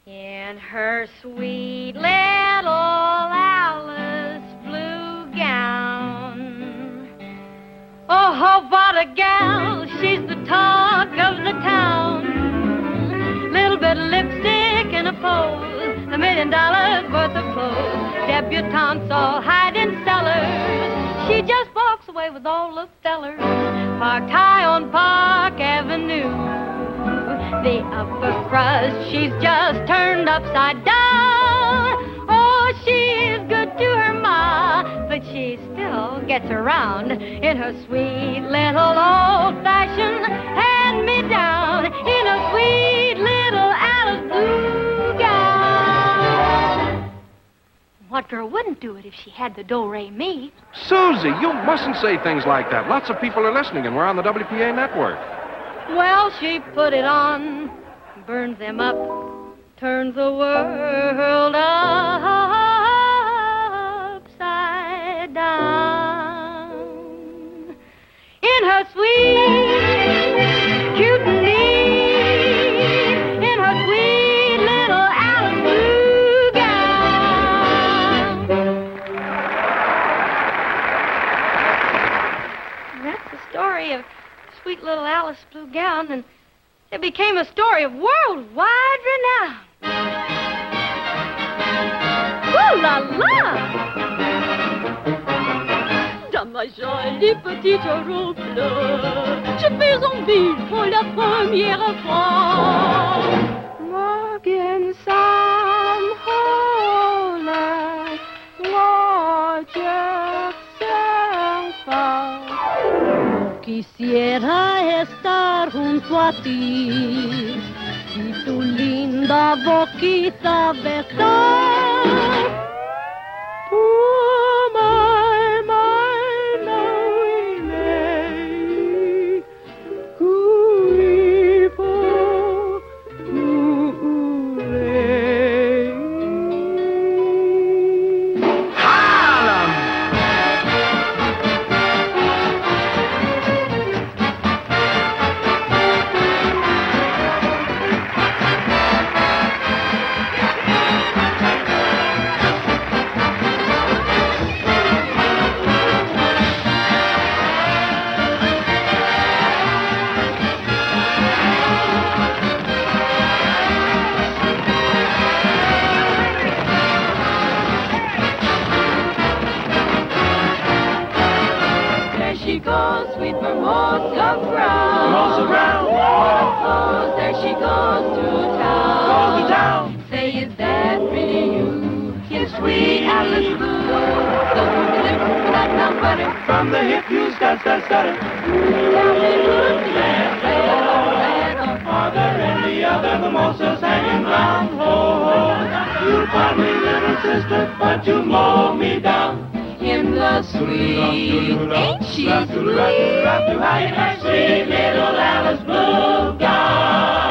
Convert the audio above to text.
In her sweet little Alice blue gown. Oh, what a gal, she's the talk of the town. Little bit of lipstick and a pose, $1 million worth of clothes. Debutantes all hide in cellars. She just walks away with all the fellers. Parked high on Park Avenue. The upper crust, she's just turned upside down. Oh, she's good to her ma, but she still gets around in her sweet little old-fashioned hand-me-down, in a sweet little Alice blue gown. What girl wouldn't do it if she had the do-re-mi? Susie, you mustn't say things like that. Lots of people are listening, and we're on the WPA network. Well, she put it on, burns them up, turns the world upside down. In her sweet, cute and neat, in her sweet little Alice blue gown. That's the story of sweet little Alice blue gown, and it became a story of worldwide renown. Ooh la la! Dans ma jolie petite robe bleue, je fais en ville pour la première fois. Morgen sam holen, Roger Quisiera estar junto a ti y tu linda boquita besar. Oh, my lady, cuipo, Harlem! She goes, sweet Formosa brown. Formosa brown. Oh, there she goes to town. Goes to town. Say, is that really you? Yes, sweet Alice Blue. So look at it, that now butter. From the hip, you stutter. Father and the other mimosas hanging round. Ho, ho. You call me little sister, but you mow me down. In the sweet, ain't she sweet? Sweet little Alice Blue gown.